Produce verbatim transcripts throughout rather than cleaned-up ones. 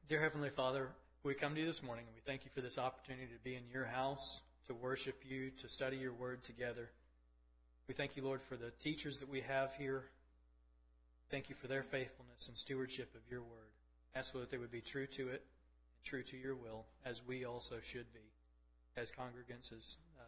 Dear Heavenly Father, we come to you this morning and we thank you for this opportunity to be in your house, to worship you, to study your word together. We thank you, Lord, for the teachers that we have here. Thank you for their faithfulness and stewardship of your word. Ask, Lord, that they would be true to it, and true to your will, as we also should be, as congregants, as uh,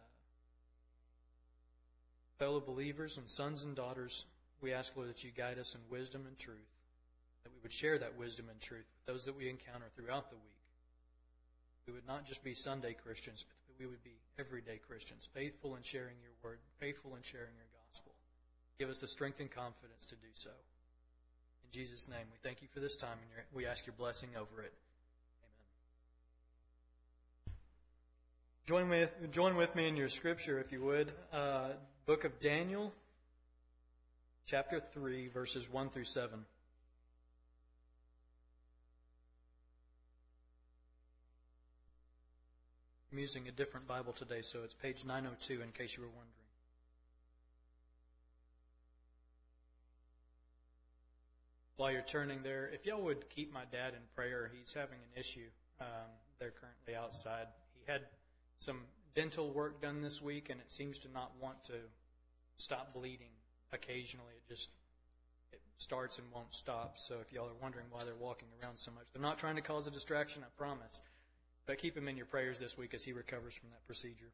fellow believers and sons and daughters. We ask, Lord, that you guide us in wisdom and truth, that we would share that wisdom and truth with those that we encounter throughout the week. We would not just be Sunday Christians, but we would be everyday Christians, faithful in sharing your word, faithful in sharing your gospel. Give us the strength and confidence to do so. In Jesus' name, we thank you for this time, and we ask your blessing over it. Amen. Join with, join with me in your scripture, if you would. Uh, book of Daniel, chapter three, verses one through seven. I'm using a different Bible today, so it's page nine oh two in case you were wondering. While you're turning there, if y'all would keep my dad in prayer, he's having an issue. Um, they're currently outside. He had some dental work done this week, and it seems to not want to stop bleeding occasionally. It just it starts and won't stop. So if y'all are wondering why they're walking around so much, they're not trying to cause a distraction, I promise. But keep him in your prayers this week as he recovers from that procedure.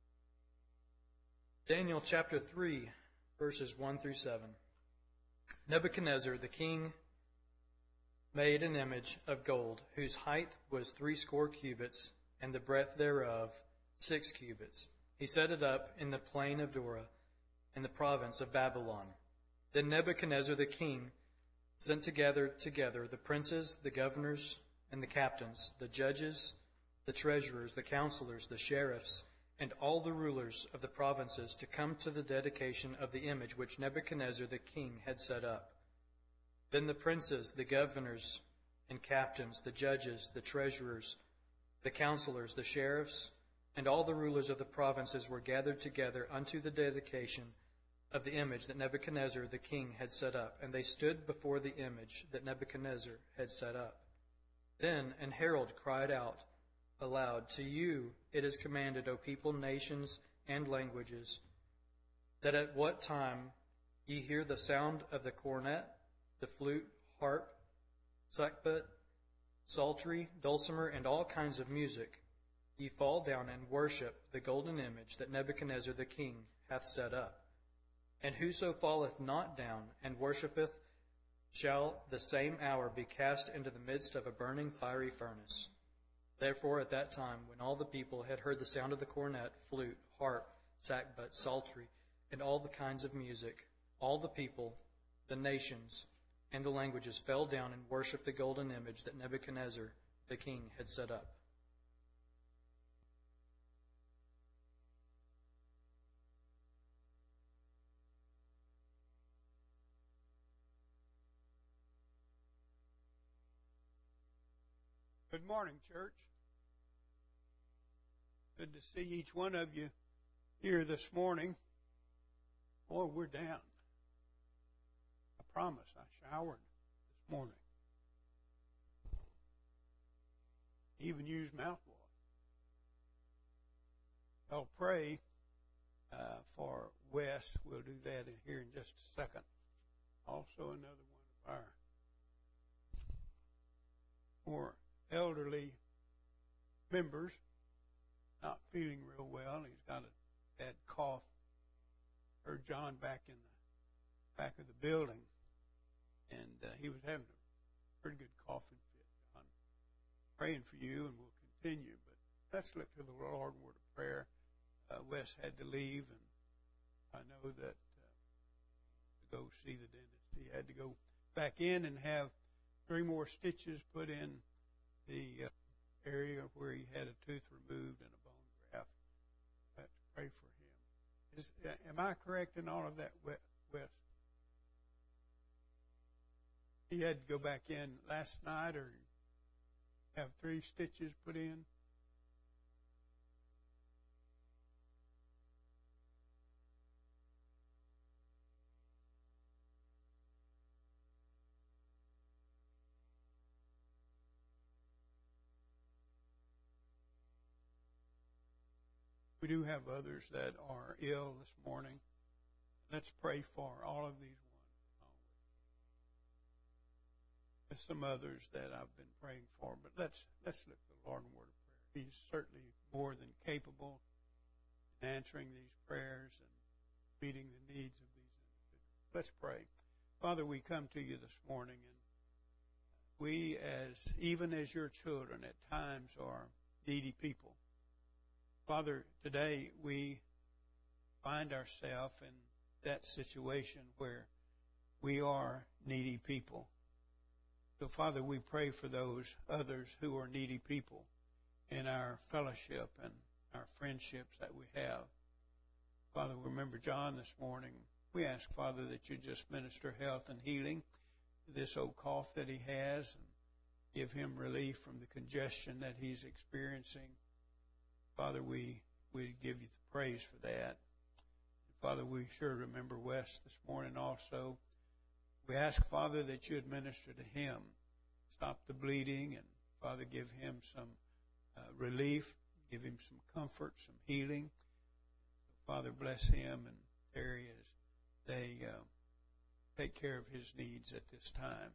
Daniel chapter three, verses one through seven. Nebuchadnezzar the king made an image of gold, whose height was threescore cubits, and the breadth thereof six cubits. He set it up in the plain of Dura, in the province of Babylon. Then Nebuchadnezzar the king sent together together the princes, the governors, and the captains, the judges, the treasurers, the counselors, the sheriffs, and all the rulers of the provinces to come to the dedication of the image which Nebuchadnezzar the king had set up. Then the princes, the governors and captains, the judges, the treasurers, the counselors, the sheriffs, and all the rulers of the provinces were gathered together unto the dedication of the image that Nebuchadnezzar the king had set up, and they stood before the image that Nebuchadnezzar had set up. Then an herald cried out aloud, To you it is commanded, O people, nations, and languages, that at what time ye hear the sound of the cornet, the flute, harp, sackbut, psaltery, dulcimer, and all kinds of music, ye fall down and worship the golden image that Nebuchadnezzar the king hath set up. And whoso falleth not down and worshipeth shall the same hour be cast into the midst of a burning fiery furnace. Therefore at that time, when all the people had heard the sound of the cornet, flute, harp, sackbut, psaltery, and all the kinds of music, all the people, the nations, and the languages fell down and worshipped the golden image that Nebuchadnezzar the king had set up. Good morning, church. Good to see each one of you here this morning. Boy, we're down. I promise I showered this morning. Even used mouthwash. I'll pray uh, for Wes. We'll do that in here in just a second. Also another one of our more elderly members not feeling real well. He's got a bad cough. Heard John back in the back of the building, and uh, he was having a pretty good coughing fit. John, praying for you, and we'll continue. But let's look to the Lord in word of prayer. Uh, Wes had to leave, and I know that uh, to go see the dentist, he had to go back in and have three more stitches put in the uh, area where he had a tooth removed and a bone graft. Let's pray for him. Is, uh, am I correct in all of that, Wes? He had to go back in last night or have three stitches put in? We do have others that are ill this morning. Let's pray for all of these ones. There's some others that I've been praying for, but let's let's look to the Lord in word of prayer. He's certainly more than capable in answering these prayers and meeting the needs of these individuals. Let's pray. Father, we come to you this morning, and we, as even as your children, at times are needy people. Father, today we find ourselves in that situation where we are needy people. So, Father, we pray for those others who are needy people in our fellowship and our friendships that we have. Father, remember John this morning. We ask, Father, that you just minister health and healing to this old cough that he has and give him relief from the congestion that he's experiencing. Father, we, we give you the praise for that. Father, we sure remember Wes this morning also. We ask, Father, that you administer to him, stop the bleeding, and, Father, give him some uh, relief, give him some comfort, some healing. Father, bless him and Terry as they uh, take care of his needs at this time.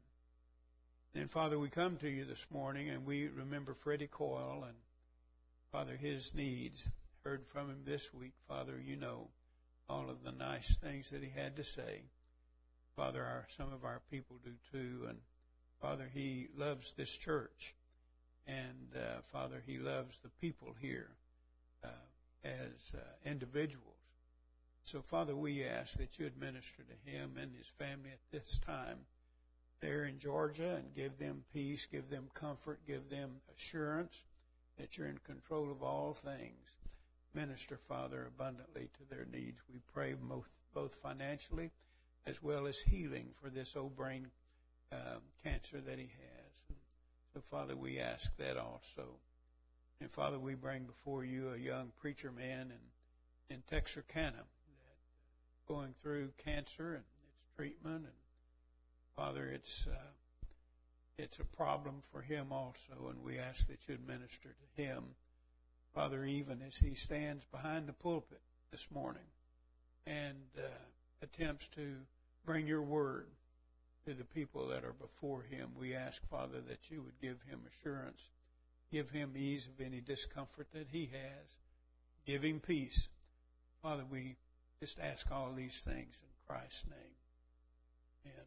And, Father, we come to you this morning, and we remember Freddie Coyle and, Father, his needs. Heard from him this week. Father, you know all of the nice things that he had to say. Father, our, some of our people do too. And, Father, he loves this church. And, uh, Father, he loves the people here uh, as uh, individuals. So, Father, we ask that you administer to him and his family at this time there in Georgia and give them peace, give them comfort, give them assurance that you're in control of all things. Minister, Father, abundantly to their needs. We pray both, both financially as well as healing for this old brain um, cancer that he has. And so, Father, we ask that also. And, Father, we bring before you a young preacher man in, in Texarkana that's going through cancer and its treatment. And, Father, it's uh, it's a problem for him also, and we ask that you administer to him. Father, even as he stands behind the pulpit this morning and uh, attempts to bring your word to the people that are before him, we ask, Father, that you would give him assurance, give him ease of any discomfort that he has, give him peace. Father, we just ask all these things in Christ's name. Amen.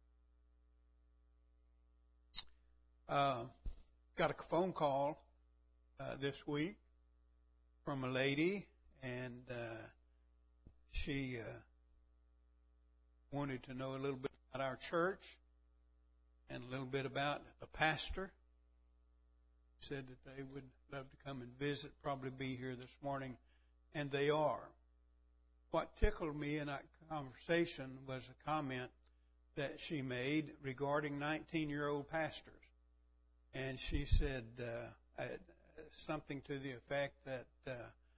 Uh, got a phone call uh, this week from a lady, and uh, she uh, wanted to know a little bit about our church and a little bit about the pastor. Said that they would love to come and visit, probably be here this morning, and they are. What tickled me in that conversation was a comment that she made regarding nineteen-year-old pastors. And she said uh, something to the effect that uh,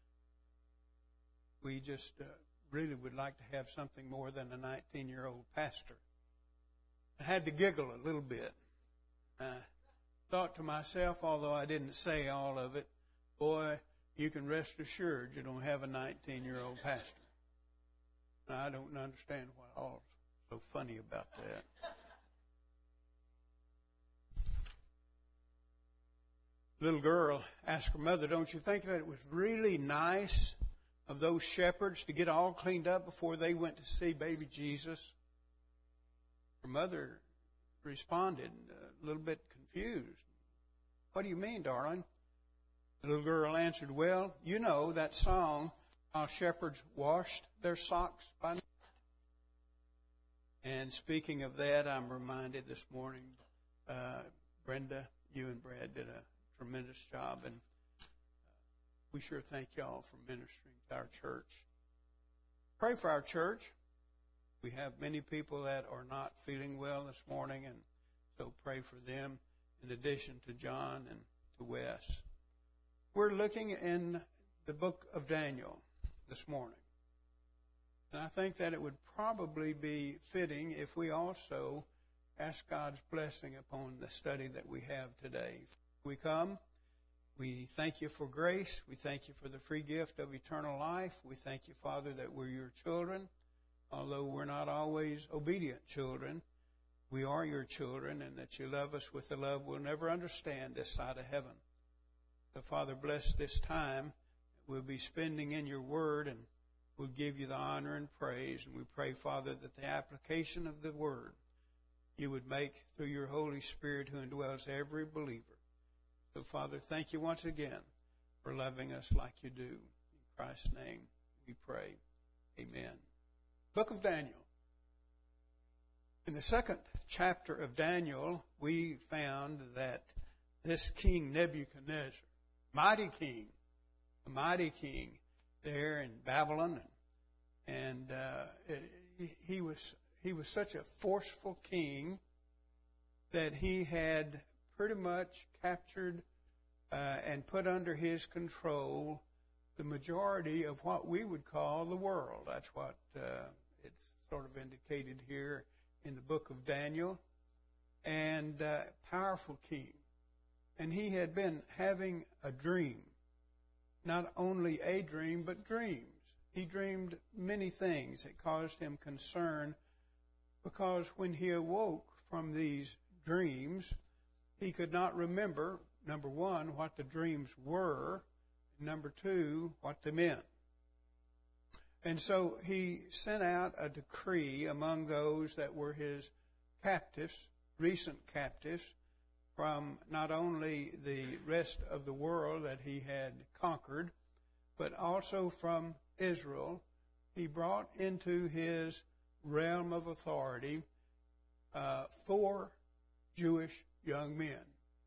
we just uh, really would like to have something more than a nineteen-year-old pastor. I had to giggle a little bit. I thought to myself, although I didn't say all of it, boy, you can rest assured you don't have a nineteen-year-old pastor. Now, I don't understand what all's so funny about that. Little girl asked her mother, don't you think that it was really nice of those shepherds to get all cleaned up before they went to see baby Jesus? Her mother responded a little bit confused. What do you mean, darling? The little girl answered, well, you know that song, how shepherds washed their socks by night. And speaking of that, I'm reminded this morning, uh, Brenda, you and Brad did a tremendous job, and we sure thank y'all for ministering to our church. Pray for our church. We have many people that are not feeling well this morning, and so pray for them in addition to John and to Wes. We're looking in the book of Daniel this morning, and I think that it would probably be fitting if we also ask God's blessing upon the study that we have today. We come, We thank you for grace. We thank you for the free gift of eternal life. We thank you, Father, that we're your children. Although we're not always obedient children, we are your children, and that you love us with a love we'll never understand this side of heaven. So, Father, bless this time we'll be spending in your word, and we'll give you the honor and praise. And we pray, Father, that the application of the word you would make through your Holy Spirit who indwells every believer. So, Father, thank you once again for loving us like you do. In Christ's name we pray. Amen. Book of Daniel. In the second chapter of Daniel, we found that this King Nebuchadnezzar, mighty king, a mighty king there in Babylon, and, and uh, he, he was he was such a forceful king that he had pretty much captured uh, and put under his control the majority of what we would call the world. That's what uh, it's sort of indicated here in the book of Daniel. And uh, powerful king. And he had been having a dream. Not only a dream, but dreams. He dreamed many things that caused him concern, because when he awoke from these dreams, he could not remember, number one, what the dreams were, number two, what they meant. And so he sent out a decree among those that were his captives, recent captives, from not only the rest of the world that he had conquered, but also from Israel. He brought into his realm of authority uh, four Jewish young men: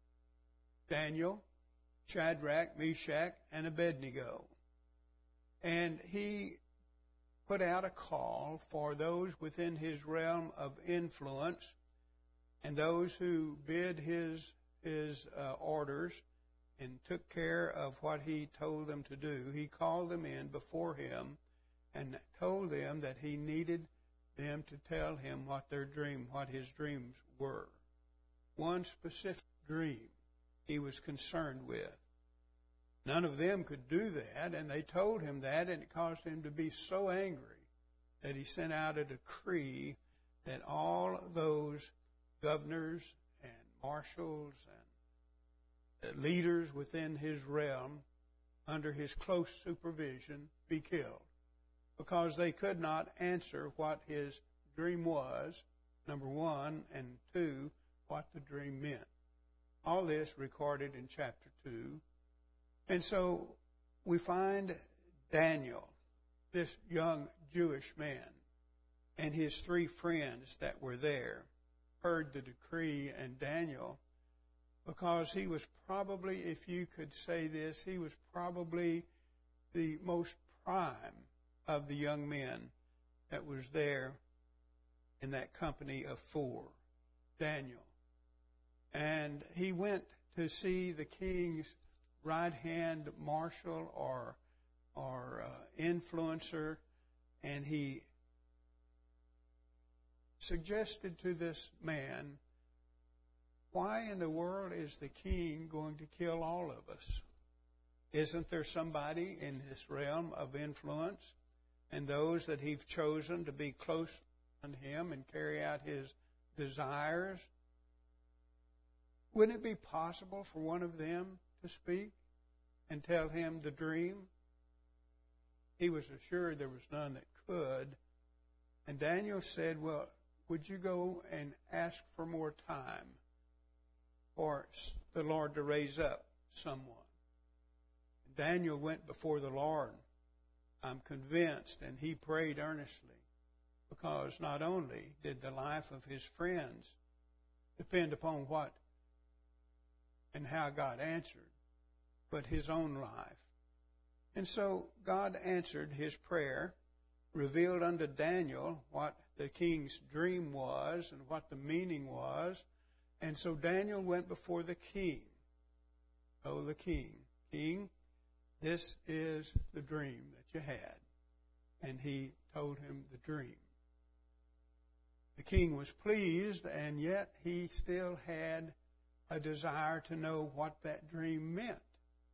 Daniel, Shadrach, Meshach, and Abednego. And he put out a call for those within his realm of influence and those who bid his his uh, orders and took care of what he told them to do. He called them in before him and told them that he needed them to tell him what their dream, what his dreams were. One specific dream he was concerned with. None of them could do that, and they told him that, and it caused him to be so angry that he sent out a decree that all those governors and marshals and leaders within his realm, under his close supervision, be killed, because they could not answer what his dream was, number one, and two, what the dream meant. All this recorded in chapter two. And so we find Daniel, this young Jewish man, and his three friends that were there, heard the decree, and Daniel, because he was probably, if you could say this, he was probably the most prime of the young men that was there in that company of four, Daniel. And he went to see the king's right-hand marshal or or uh, influencer, and he suggested to this man, why in the world is the king going to kill all of us? Isn't there somebody in this realm of influence and those that he's chosen to be close to him and carry out his desires? Wouldn't it be possible for one of them to speak and tell him the dream? He was assured there was none that could. And Daniel said, well, would you go and ask for more time for the Lord to raise up someone? Daniel went before the Lord, I'm convinced, and he prayed earnestly, because not only did the life of his friends depend upon what and how God answered, but his own life. And so God answered his prayer, revealed unto Daniel what the king's dream was and what the meaning was. And so Daniel went before the king. Oh, the king. King, this is the dream that you had. And he told him the dream. The king was pleased, and yet he still had a desire to know what that dream meant.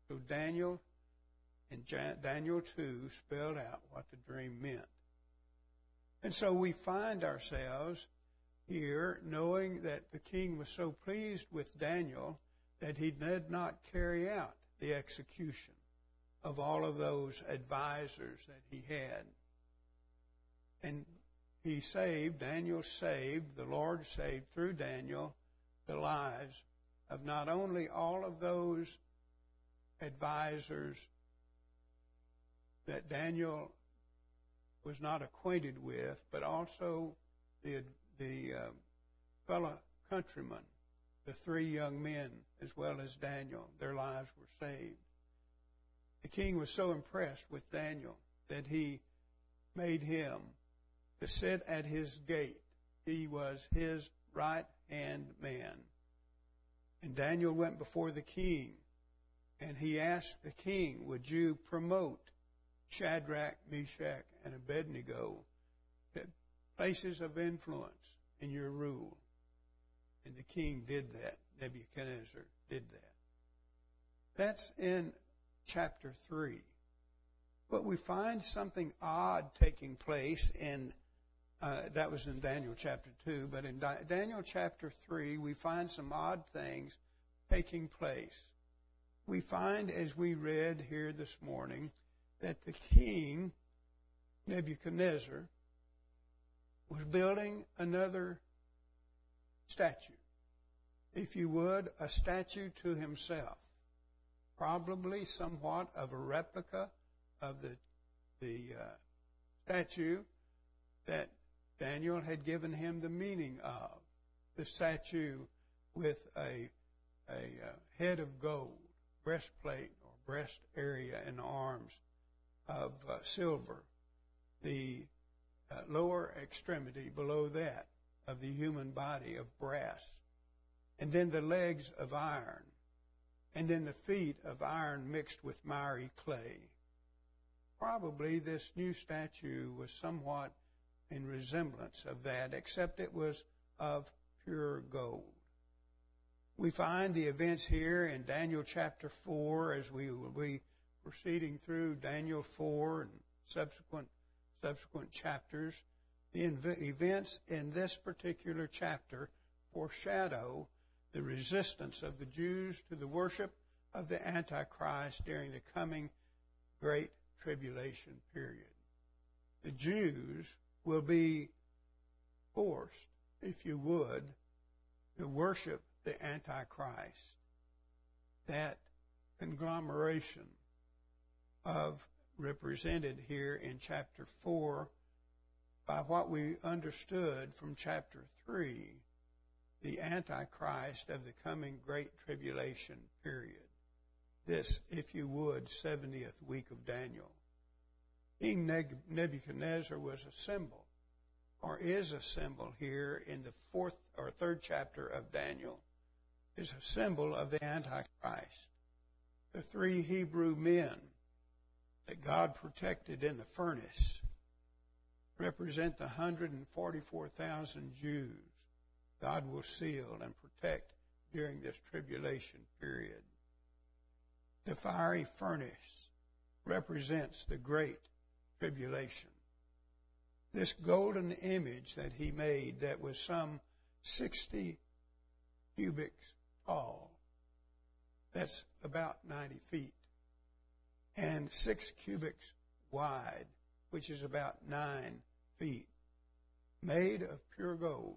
So Daniel and Daniel two spelled out what the dream meant. And so we find ourselves here knowing that the king was so pleased with Daniel that he did not carry out the execution of all of those advisors that he had. And he saved, Daniel saved, the Lord saved through Daniel the lives of not only all of those advisors that Daniel was not acquainted with, but also the the uh, fellow countrymen, the three young men, as well as Daniel. Their lives were saved. The king was so impressed with Daniel that he made him to sit at his gate. He was his right-hand man. And Daniel went before the king, and he asked the king, would you promote Shadrach, Meshach, and Abednego to places of influence in your rule? And the king did that. Nebuchadnezzar did that. That's in chapter three. But we find something odd taking place in, uh, that was in Daniel chapter two, but in Di- Daniel chapter three, we find some odd things taking place. We find, as we read here this morning, that the king, Nebuchadnezzar, was building another statue. If you would, a statue to himself. Probably somewhat of a replica of the the uh, statue that Daniel had given him the meaning of. The statue with a, a uh, head of gold, breastplate or breast area and arms of uh, silver, the uh, lower extremity below that of the human body of brass, and then the legs of iron, and then the feet of iron mixed with miry clay. Probably this new statue was somewhat in resemblance of that, except it was of pure gold. We find the events here in Daniel chapter four as we will be proceeding through Daniel four and subsequent subsequent chapters. The inv- events in this particular chapter foreshadow the resistance of the Jews to the worship of the Antichrist during the coming Great Tribulation period. The Jews will be forced, if you would, to worship the Antichrist. That conglomeration of represented here in chapter four by what we understood from chapter three, the Antichrist of the coming Great Tribulation period. This, if you would, seventieth week of Daniel. King Nebuchadnezzar was a symbol, or is a symbol here in the fourth or third chapter of Daniel, is a symbol of the Antichrist. The three Hebrew men that God protected in the furnace represent the one hundred forty-four thousand Jews God will seal and protect during this tribulation period. The fiery furnace represents the great tribulation. This golden image that he made that was some sixty cubits tall, that's about ninety feet, and six cubits wide, which is about nine feet, made of pure gold.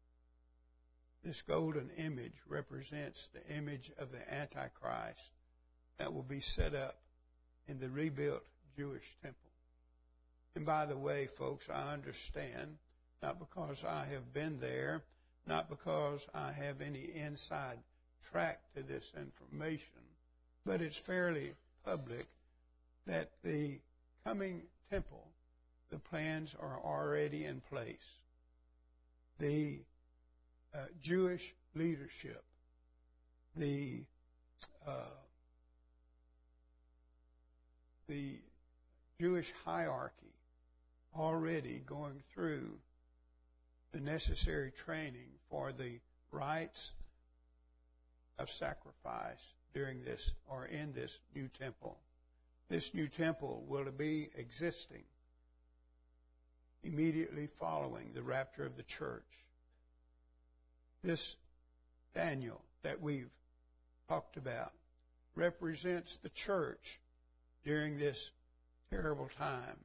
This golden image represents the image of the Antichrist that will be set up in the rebuilt Jewish temple. And by the way, folks, I understand, not because I have been there, not because I have any inside track to this information, but it's fairly public that the coming temple, the plans are already in place. The uh, Jewish leadership, the uh, the Jewish hierarchy already going through the necessary training for the rites of sacrifice during this, or in this new temple. This new temple will be existing immediately following the rapture of the church. This Daniel that we've talked about represents the church during this terrible time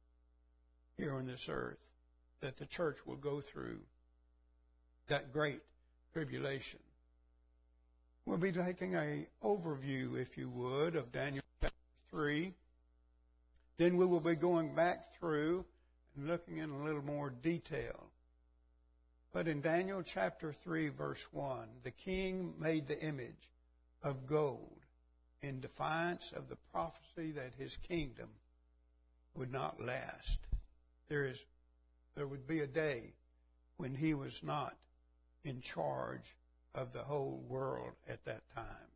here on this earth that the church will go through, that great tribulation. We'll be taking an overview, if you would, of Daniel chapter three. Then we will be going back through and looking in a little more detail. But in Daniel chapter three, verse one, the king made the image of gold in defiance of the prophecy that his kingdom would not last. There is, there would be a day when he was not in charge of the whole world at that time.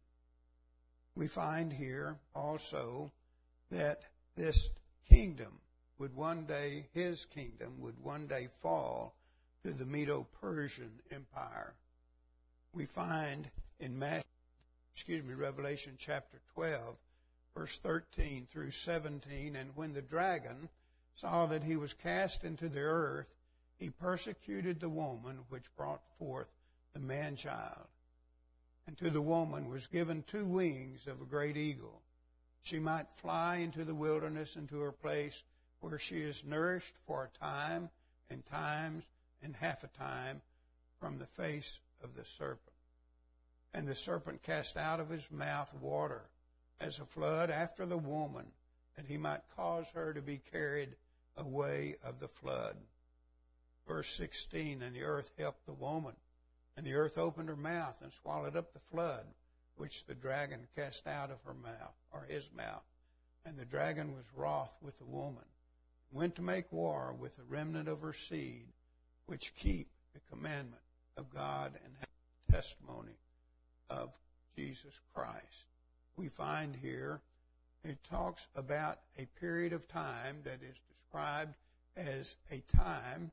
We find here also that this kingdom would one day, his kingdom would one day fall to the Medo-Persian Empire. We find in Matthew, excuse me, Revelation chapter twelve, verse thirteen through seventeen, and when the dragon saw that he was cast into the earth, he persecuted the woman which brought forth the man-child. And to the woman was given two wings of a great eagle. She might fly into the wilderness, into her place where she is nourished for a time and times and half a time from the face of the serpent. And the serpent cast out of his mouth water as a flood after the woman, that he might cause her to be carried away of the flood. Verse sixteen, and the earth helped the woman, and the earth opened her mouth and swallowed up the flood, which the dragon cast out of her mouth, or his mouth. And the dragon was wroth with the woman, went to make war with the remnant of her seed, which keep the commandment of God and have the testimony of Jesus Christ. We find here it talks about a period of time that is described as a time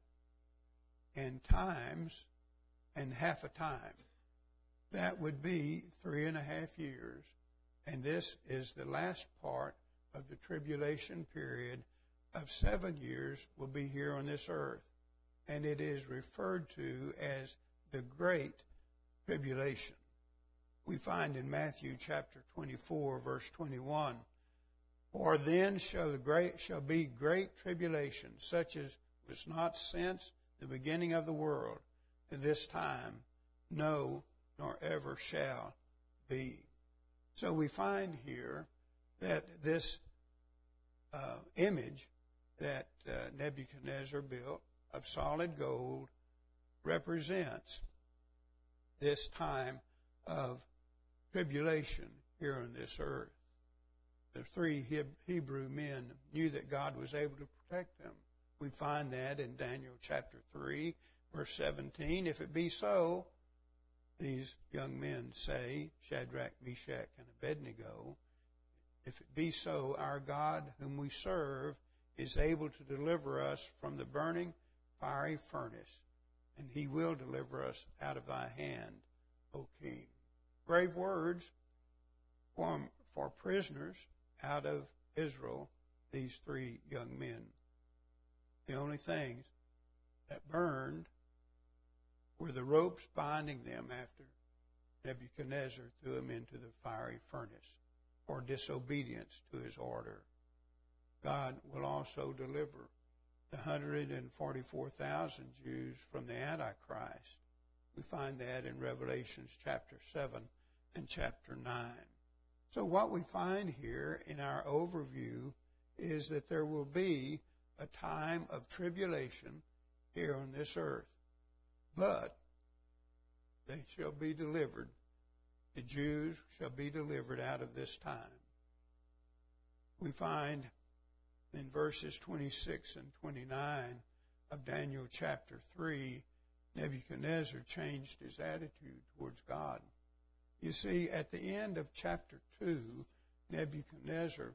and times and half a time. That would be three and a half years. And this is the last part of the tribulation period of seven years will be here on this earth. And it is referred to as the Great Tribulation. We find in Matthew chapter twenty-four, verse twenty-one, for then shall the great shall be great tribulation, such as was not since the beginning of the world to this time, no, nor ever shall be. So we find here that this uh, image that uh, Nebuchadnezzar built of solid gold represents this time of tribulation here on this earth. The three Hebrew men knew that God was able to protect them. We find that in Daniel chapter three, verse seventeen. If it be so, these young men say, Shadrach, Meshach, and Abednego, if it be so, our God whom we serve is able to deliver us from the burning fiery furnace, and he will deliver us out of thy hand, O king. Brave words for, for prisoners out of Israel, these three young men. The only things that burned were the ropes binding them after Nebuchadnezzar threw them into the fiery furnace for disobedience to his order. God will also deliver the one hundred forty-four thousand Jews from the Antichrist. We find that in Revelations chapter seven and chapter nine. So what we find here in our overview is that there will be a time of tribulation here on this earth. But they shall be delivered. The Jews shall be delivered out of this time. We find in verses twenty-six and twenty-nine of Daniel chapter three, Nebuchadnezzar changed his attitude towards God. You see, at the end of chapter two, Nebuchadnezzar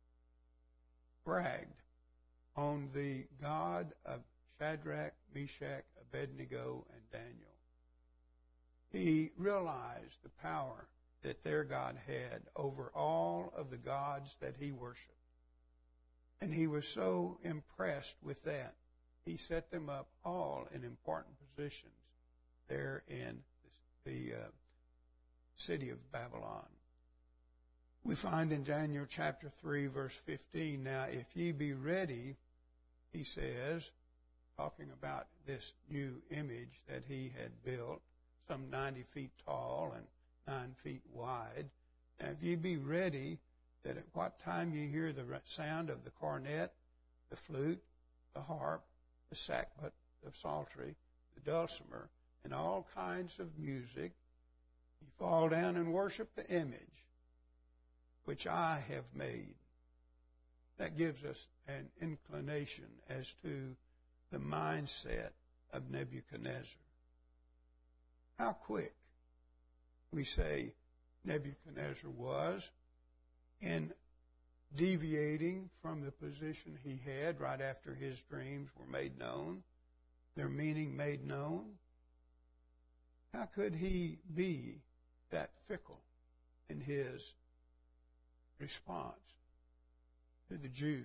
bragged on the God of Shadrach, Meshach, Abednego, and Daniel. He realized the power that their God had over all of the gods that he worshiped. And he was so impressed with that, he set them up all in important positions there in the uh, city of Babylon. We find in Daniel chapter three, verse fifteen, now if ye be ready, he says, talking about this new image that he had built, some ninety feet tall and nine feet wide. Now if ye be ready, that at what time ye hear the sound of the cornet, the flute, the harp, the sackbut, the psaltery, the dulcimer, and all kinds of music, ye fall down and worship the image which I have made. That gives us an inclination as to the mindset of Nebuchadnezzar. How quick, we say, Nebuchadnezzar was in deviating from the position he had right after his dreams were made known, their meaning made known. How could he be that fickle in his response to the Jews?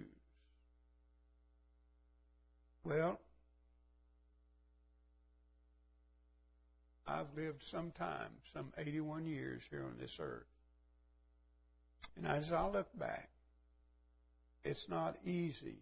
Well, I've lived some time, some eighty-one years here on this earth. And as I look back, it's not easy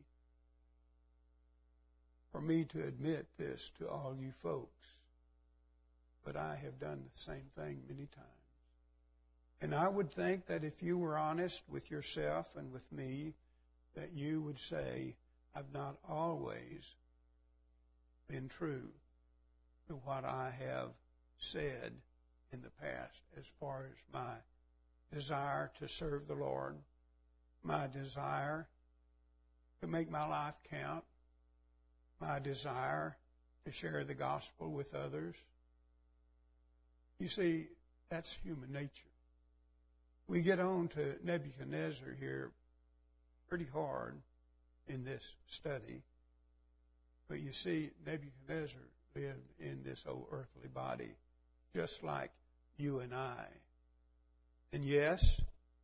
for me to admit this to all you folks, but I have done the same thing many times. And I would think that if you were honest with yourself and with me, that you would say, I've not always been true to what I have said in the past as far as my desire to serve the Lord, my desire to make my life count, my desire to share the gospel with others. You see, that's human nature. We get on to Nebuchadnezzar here pretty hard in this study. But you see, Nebuchadnezzar lived in this old earthly body, just like you and I. And yes,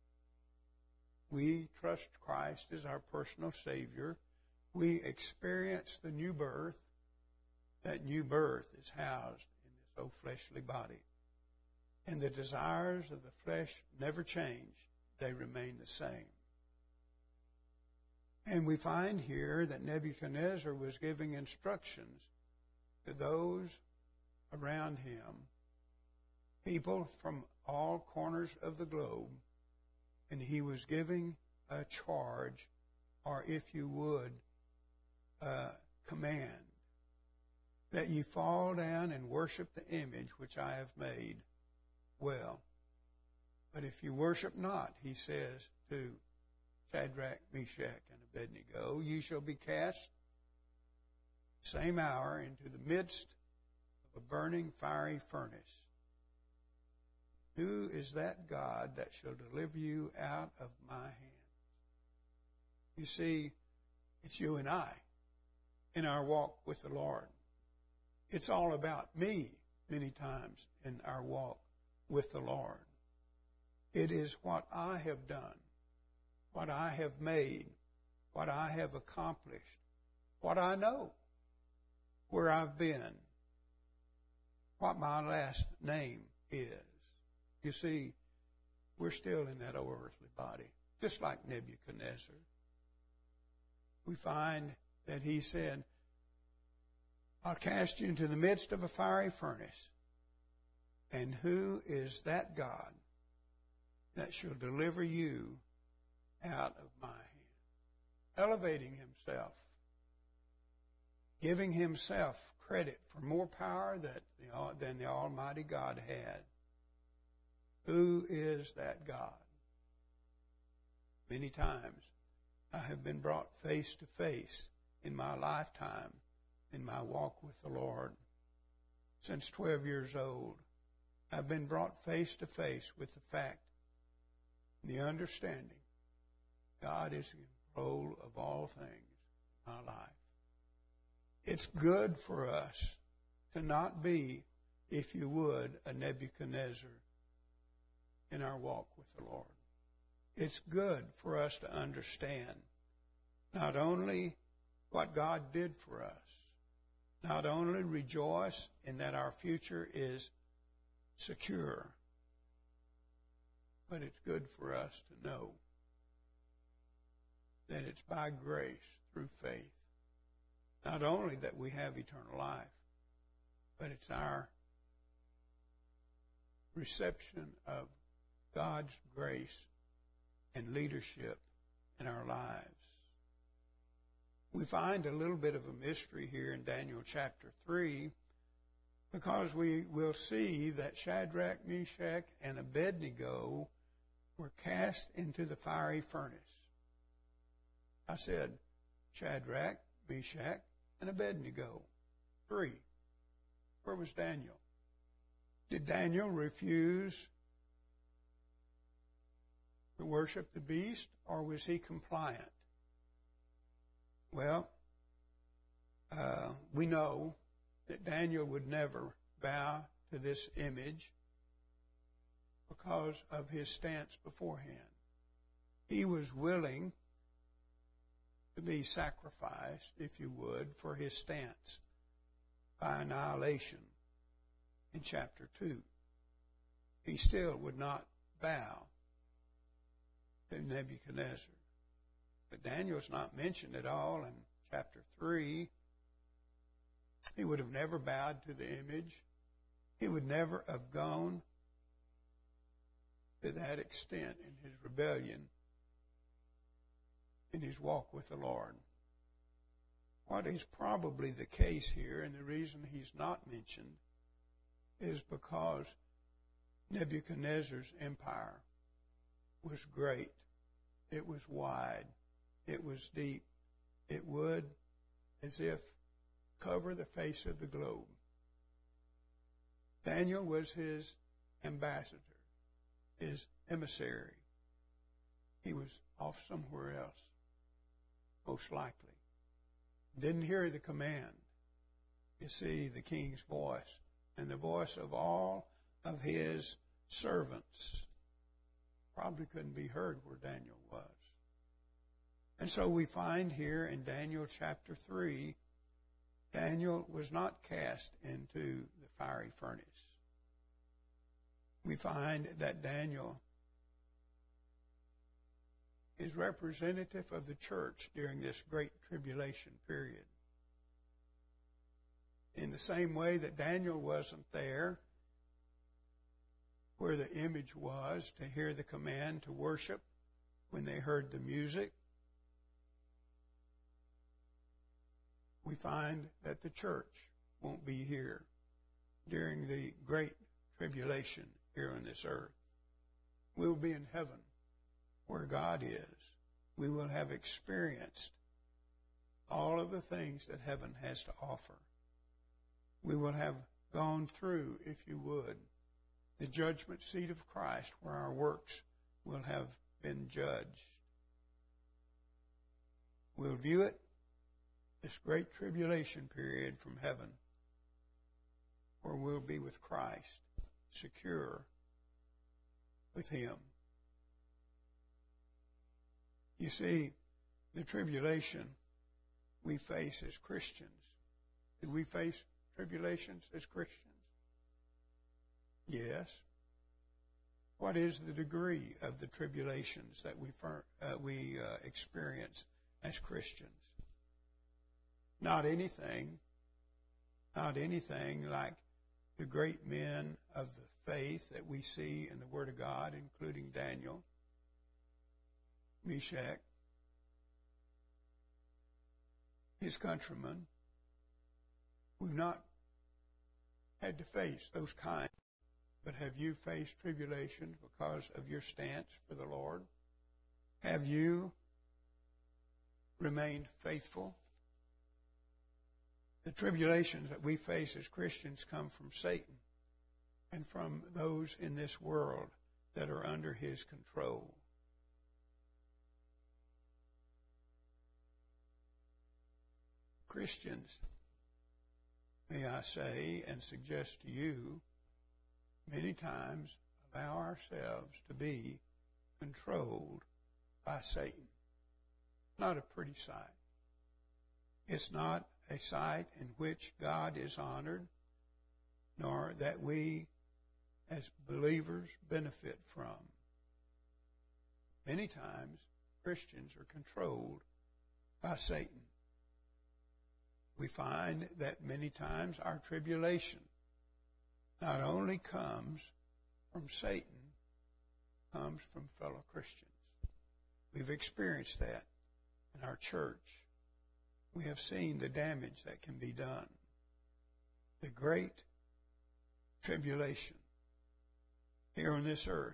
we trust Christ as our personal Savior. We experience the new birth. That new birth is housed in this old fleshly body. And the desires of the flesh never change. They remain the same. And we find here that Nebuchadnezzar was giving instructions to those around him, people from all corners of the globe, and he was giving a charge, or if you would, a command, that ye fall down and worship the image which I have made. Well, but if you worship not, he says to Shadrach, Meshach, and Abednego, ye shall be cast same hour into the midst of a burning fiery furnace. Who is that God that shall deliver you out of my hand? You see, it's you and I in our walk with the Lord. It's all about me many times in our walk with the Lord. It is what I have done, what I have made, what I have accomplished, what I know, where I've been, what my last name is. You see, we're still in that old earthly body, just like Nebuchadnezzar. We find that he said, I'll cast you into the midst of a fiery furnace. And who is that God that shall deliver you out of my hand? Elevating himself, giving himself credit for more power that the, than the Almighty God had. Who is that God? Many times I have been brought face to face in my lifetime, in my walk with the Lord. Since twelve years old, I've been brought face to face with the fact, the understanding, God is in control of all things in my life. It's good for us to not be, if you would, a Nebuchadnezzar. in our walk with the Lord. It's good for us to understand not only what God did for us, not only rejoice in that our future is secure, but it's good for us to know that it's by grace through faith, not only that we have eternal life, but it's our reception of God's grace and leadership in our lives. We find a little bit of a mystery here in Daniel chapter three, because we will see that Shadrach, Meshach, and Abednego were cast into the fiery furnace. I said Shadrach, Meshach, and Abednego. Three. Where was Daniel? Did Daniel refuse to worship the beast, or was he compliant? Well, uh, we know that Daniel would never bow to this image because of his stance beforehand. He was willing to be sacrificed, if you would, for his stance by annihilation in chapter two. He still would not bow to Nebuchadnezzar. But Daniel's not mentioned at all in chapter three. He would have never bowed to the image. He would never have gone to that extent in his rebellion, in his walk with the Lord. What is probably the case here, and the reason he's not mentioned, is because Nebuchadnezzar's empire was great. It was wide. It was deep. It would, as if, cover the face of the globe. Daniel was his ambassador, his emissary. He was off somewhere else, most likely. Didn't hear the command. You see, the king's voice and the voice of all of his servants probably couldn't be heard where Daniel was. And so we find here in Daniel chapter three, Daniel was not cast into the fiery furnace. We find that Daniel is representative of the church during this great tribulation period. In the same way that Daniel wasn't there where the image was to hear the command to worship when they heard the music, we find that the church won't be here during the great tribulation here on this earth. We'll be in heaven where God is. We will have experienced all of the things that heaven has to offer. We will have gone through, if you would, the judgment seat of Christ, where our works will have been judged. We'll view it, this great tribulation period, from heaven, where we'll be with Christ, secure with Him. You see, the tribulation we face as Christians. Do we face tribulations as Christians? Yes. What is the degree of the tribulations that we uh, we uh, experience as Christians? Not anything, not anything like the great men of the faith that we see in the Word of God, including Daniel, Meshach, his countrymen. We've not had to face those kinds. But have you faced tribulation because of your stance for the Lord? Have you remained faithful? The tribulations that we face as Christians come from Satan and from those in this world that are under his control. Christians, may I say and suggest to you, many times allow ourselves to be controlled by Satan. Not a pretty sight. It's not a sight in which God is honored, nor that we as believers benefit from. Many times, Christians are controlled by Satan. We find that many times our tribulation not only comes from Satan, comes from fellow Christians. We've experienced that in our church. We have seen the damage that can be done. The great tribulation here on this earth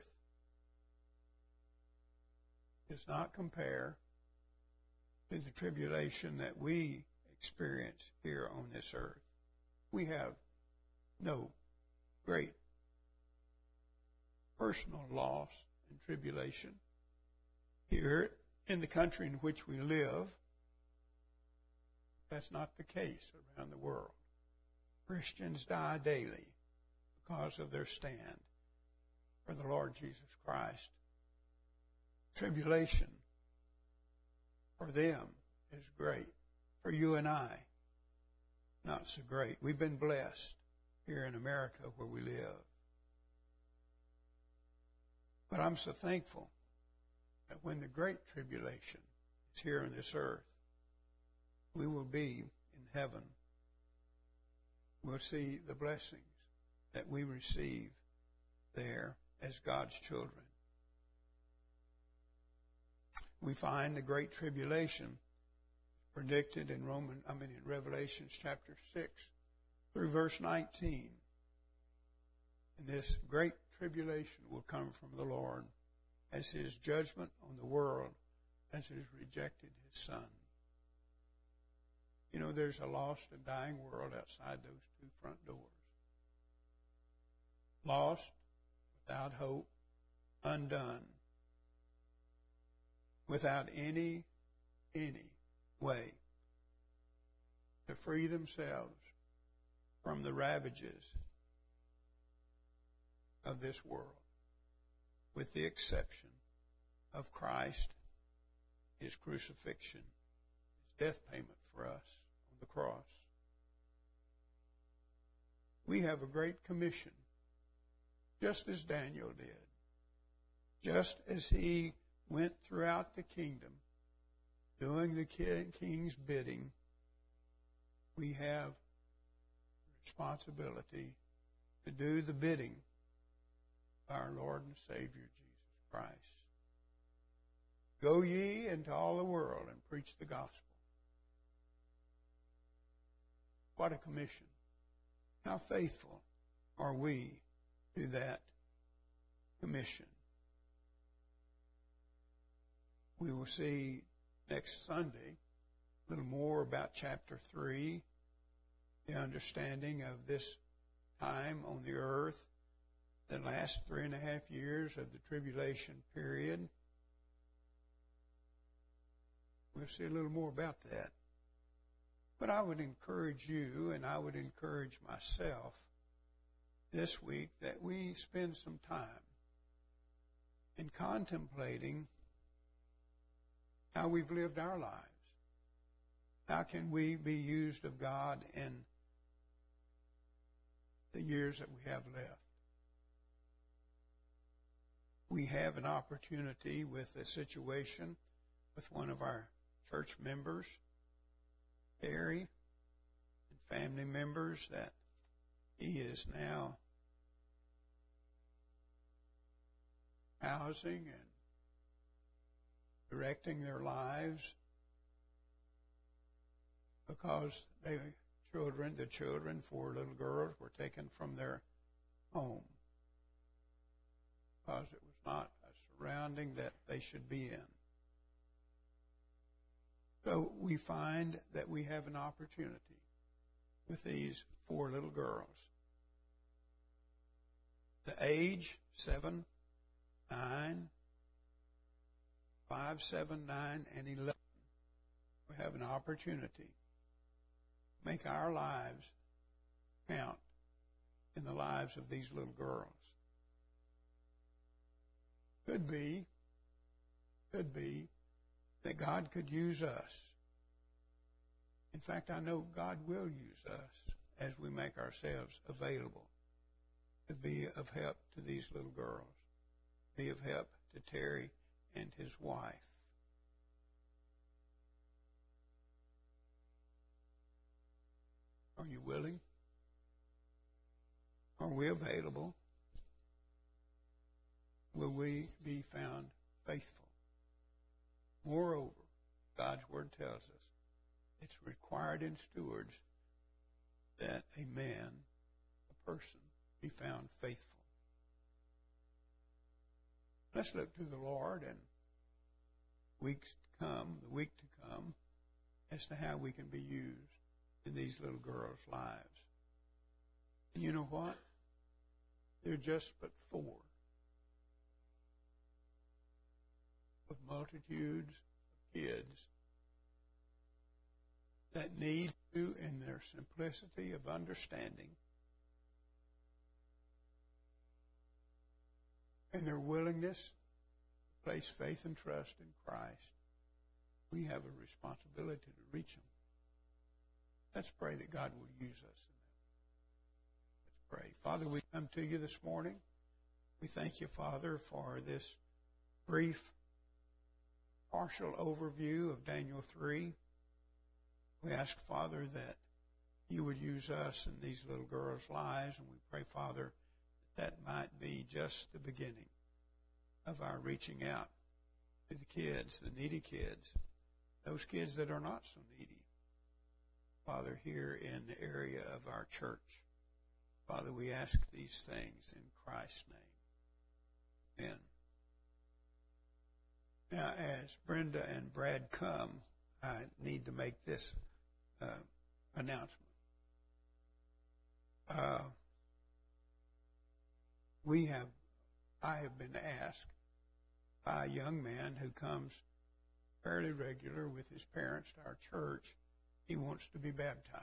does not compare to the tribulation that we experience here on this earth. We have no great personal loss and tribulation here in the country in which we live. That's not the case around the world. Christians die daily because of their stand for the Lord Jesus Christ. Tribulation for them is great. For you and I, not so great. We've been blessed here in America where we live. But I'm so thankful that when the great tribulation is here on this earth, we will be in heaven. We'll see the blessings that we receive there as God's children. We find the great tribulation predicted in Roman, I mean in Revelation chapter six through verse nineteen. And this great tribulation will come from the Lord as his judgment on the world as it has rejected his Son. You know, there's a lost and dying world outside those two front doors. Lost, without hope, undone, without any, any way to free themselves from the ravages of this world, with the exception of Christ, his crucifixion, his death payment for us on the cross. We have a great commission, just as Daniel did, just as he went throughout the kingdom doing the king's bidding. We have responsibility to do the bidding of our Lord and Savior Jesus Christ. Go ye into all the world and preach the gospel. What a commission. How faithful are we to that commission? We will see next Sunday a little more about chapter three, the understanding of this time on the earth, the last three and a half years of the tribulation period. We'll see a little more about that. But I would encourage you, and I would encourage myself this week, that we spend some time in contemplating how we've lived our lives. How can we be used of God in the years that we have left? We have an opportunity with a situation with one of our church members, Harry, and family members, that he is now housing and directing their lives because they children, the children, four little girls, were taken from their home because it was not a surrounding that they should be in. So we find that we have an opportunity with these four little girls. The age, seven, nine, five, seven, nine, and eleven. We have an opportunity to make our lives count in the lives of these little girls. Could be, could be that God could use us. In fact, I know God will use us as we make ourselves available to be of help to these little girls, be of help to Terry and his wife. Are you willing? Are we available? Will we be found faithful? Moreover, God's Word tells us it's required in stewards that a man, a person, be found faithful. Let's look to the Lord and weeks to come, the week to come, as to how we can be used in these little girls' lives. And you know what? They're just but four of multitudes of kids that need to, in their simplicity of understanding and their willingness to place faith and trust in Christ, we have a responsibility to reach them. Let's pray that God will use us in that. Let's pray. Father, we come to you this morning. We thank you, Father, for this brief, partial overview of Daniel three. We ask, Father, that you would use us in these little girls' lives, and we pray, Father, that that might be just the beginning of our reaching out to the kids, the needy kids, those kids that are not so needy, Father, here in the area of our church. Father, we ask these things in Christ's name. Amen. Now, as Brenda and Brad come, I need to make this uh, announcement. Uh, we have, I have been asked by a young man who comes fairly regular with his parents to our church. He wants to be baptized.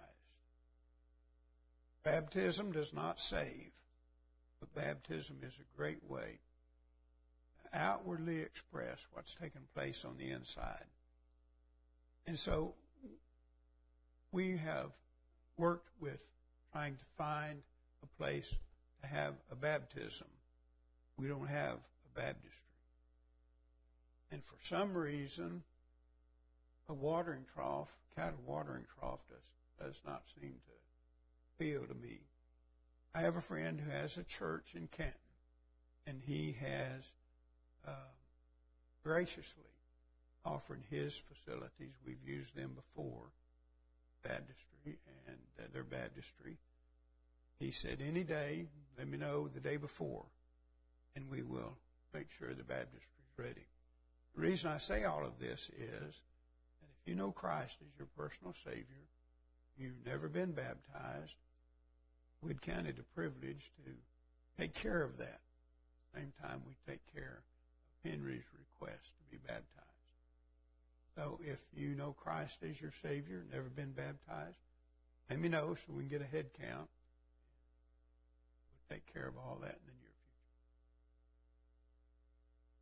Baptism does not save, but baptism is a great way to outwardly express what's taken place on the inside. And so we have worked with trying to find a place to have a baptism. We don't have a baptistry. And for some reason, a watering trough, cattle watering trough, does, does not seem to appeal to me. I have a friend who has a church in Canton, and he has uh, graciously offered his facilities. We've used them before, baptistry and uh, their baptistry. He said, any day, let me know the day before, and we will make sure the baptistry is ready. The reason I say all of this is that if you know Christ as your personal Savior, you've never been baptized, we'd count it a privilege to take care of that. At the same time, we take care of Henry's request to be baptized. So if you know Christ as your Savior, never been baptized, let me know so we can get a head count. We'll take care of all that in the